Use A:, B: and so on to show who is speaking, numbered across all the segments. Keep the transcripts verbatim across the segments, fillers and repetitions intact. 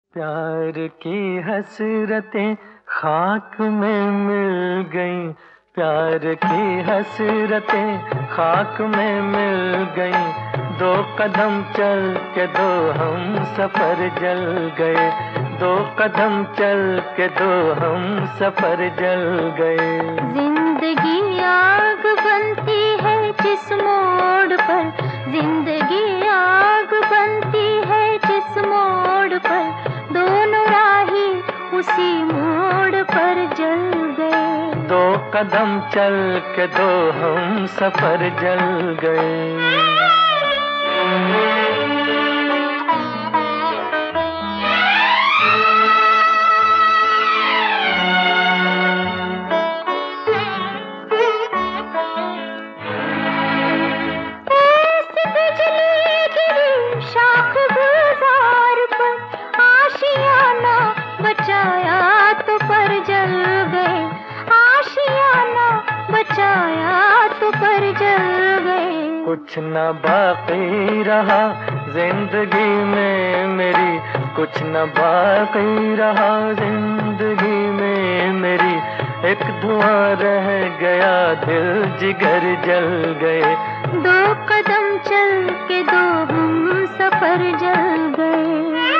A: प्यार की हसरतें खाक में मिल गईं, प्यार की हसरतें खाक में मिल गईं। दो कदम चल के दो हम सफर जल गए, दो कदम चल के दो हम सफर जल गए।
B: जिंदगी आग बनती है जिस मोड़ पर, जिंदगी आग बनती है जिस मोड़ पर, दोनों राही उसी मोड़ पर जल गए।
A: दो कदम चल के दो हम सफर जल गए।
B: बचाया तो पर जल गए, आशियाना बचाया तो पर जल गए।
A: कुछ न बाकी रहा जिंदगी में मेरी, कुछ न बाकी रहा जिंदगी में मेरी। एक धुआं रह गया दिल जिगर जल गए।
B: दो कदम चल के दो हम सफर जल गए।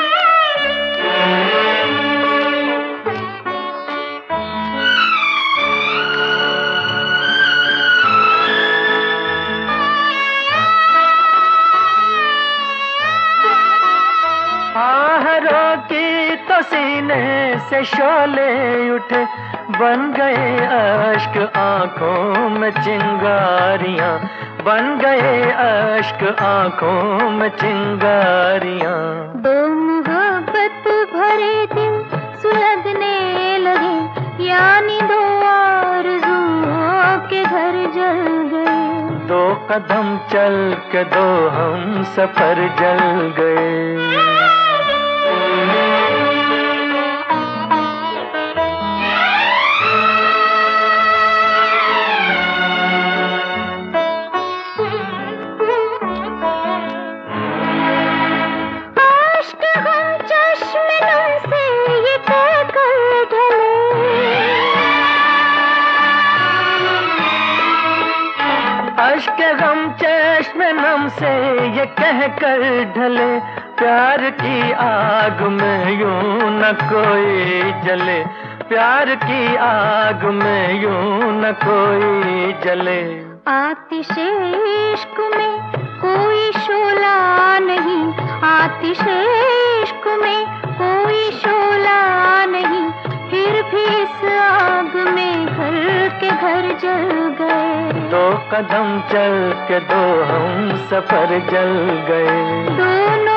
A: आहरों की तो सीने से शोले उठे, बन गए अश्क आंखों में चिंगारियां, बन गए अश्क आंखों में चिंगारियां।
B: दो मोहब्बत भरे दिल सुलगने लगे, यानी दो आरज़ुओं के घर जल गए।
A: दो कदम चल के दो हम सफर जल गए। अश्क गम चश्मे नम से ये कह कर ढले, प्यार की आग में यूं न कोई जले, प्यार की आग में यूं न कोई जले।
B: आतिशे इश्क में कोई शोला नहीं, आतिशे इश्क में कोई शोला नहीं, फिर भी इस आग में घर के घर जल गए।
A: दो कदम चल के दो हम सफर जल गए।
B: दोनों